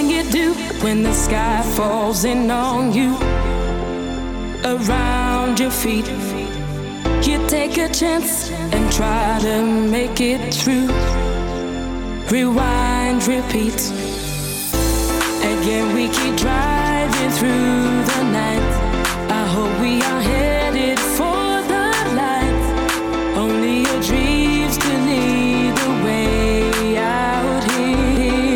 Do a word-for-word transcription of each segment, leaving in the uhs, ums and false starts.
you do when the sky falls in on you? Around your feet, you take a chance and try to make it through. Rewind, repeat. Again we keep driving through the night. I hope we are headed for the light. Only your dreams can lead the way out here.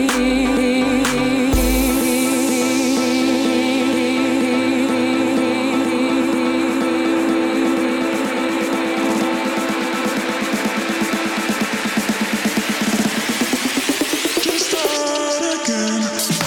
Just start again.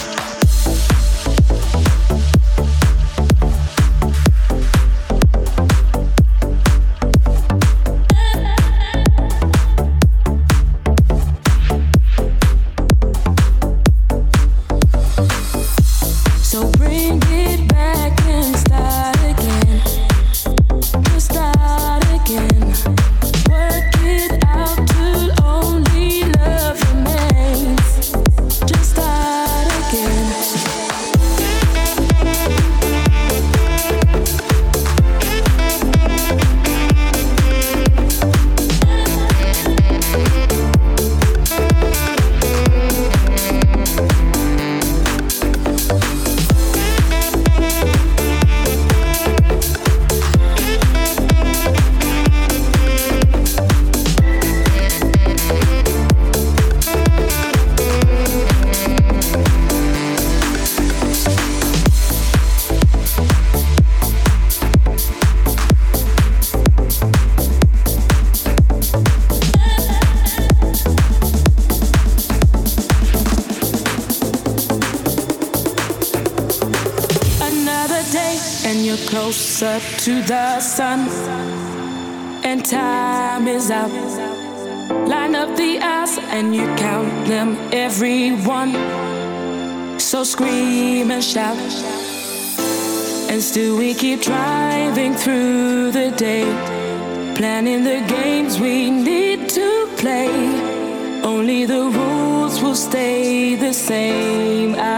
So bring it back and start again. Just start again. Work it out till only love remains. Just start again. Another day and you're closer to the sun, and time is up. Line up the hours and you count them, every one. So scream and shout, and still we keep driving through the day, planning the games we need to play. Only the rules will stay the same. I